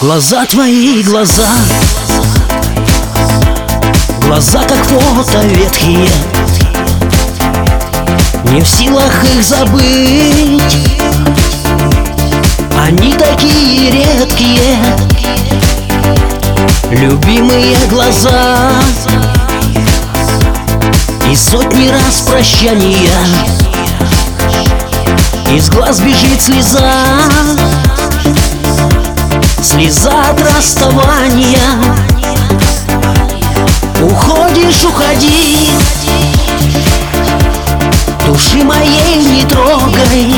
Глаза твои, глаза, глаза как фото ветхие, не в силах их забыть. Они такие редкие, любимые глаза, и сотни раз прощания, из глаз бежит слеза, слеза от расставания. Уходишь, уходи, души моей не трогай,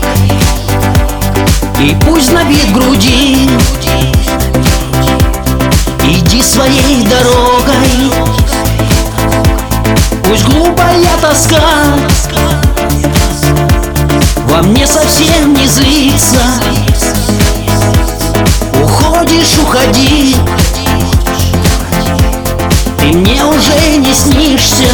и пусть набит груди, иди своей дорогой. Пусть глупая тоска во мне совсем не злится. Уходишь, уходи, ты мне уже не снишься.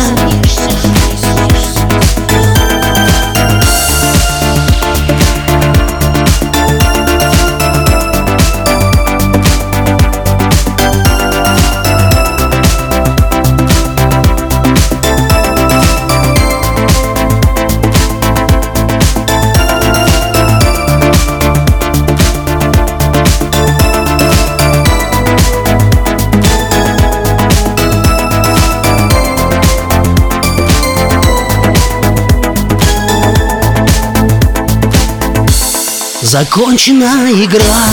Закончена игра,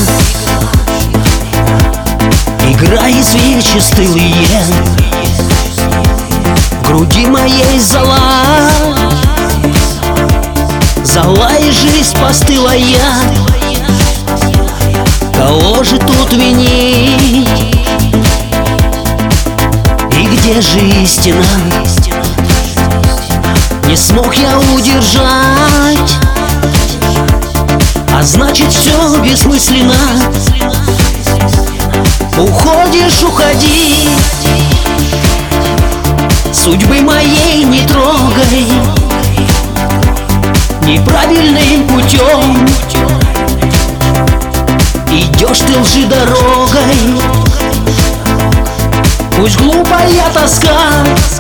игра и свечи стылые, в груди моей зола, зола и жизнь постылая. Кого же тут винить? И где же истина? Не смог я удержать, а значит все бессмысленно. Уходишь, уходи, судьбы моей не трогай, неправильным путем идешь ты лжи дорогой. Пусть глупая тоска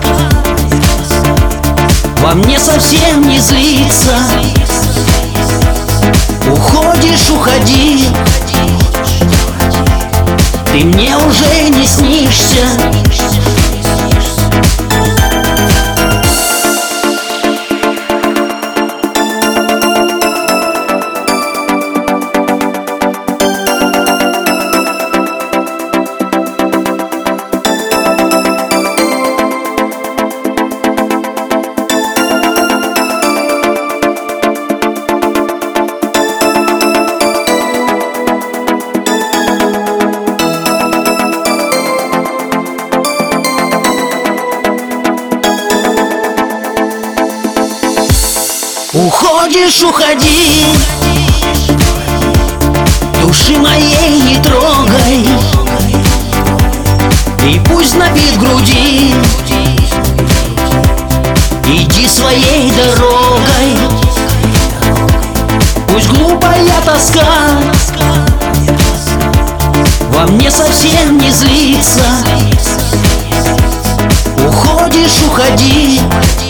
во мне совсем не злится. Уходишь, уходи, ты мне уже не снишься. Уходишь, уходи, души моей не трогай, и пусть набит груди, иди своей дорогой. Пусть глупая тоска во мне совсем не злится. Уходишь, уходи,